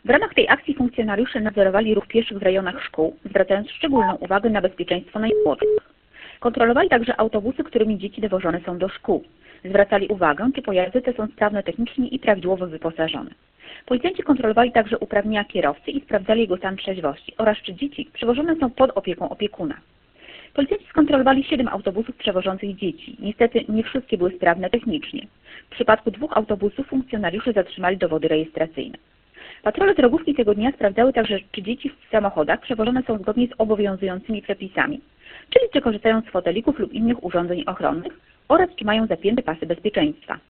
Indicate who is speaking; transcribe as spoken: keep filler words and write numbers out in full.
Speaker 1: W ramach tej akcji funkcjonariusze nadzorowali ruch pieszych w rejonach szkół, zwracając szczególną uwagę na bezpieczeństwo najmłodszych. Kontrolowali także autobusy, którymi dzieci dowożone są do szkół. Zwracali uwagę, czy pojazdy te są sprawne technicznie i prawidłowo wyposażone. Policjanci kontrolowali także uprawnienia kierowcy i sprawdzali jego stan trzeźwości oraz czy dzieci przewożone są pod opieką opiekuna. Policjanci skontrolowali siedem autobusów przewożących dzieci. Niestety nie wszystkie były sprawne technicznie. W przypadku dwóch autobusów funkcjonariusze zatrzymali dowody rejestracyjne. Patrole drogówki tego dnia sprawdzały także, czy dzieci w samochodach przewożone są zgodnie z obowiązującymi przepisami, czyli czy korzystają z fotelików lub innych urządzeń ochronnych oraz czy mają zapięte pasy bezpieczeństwa.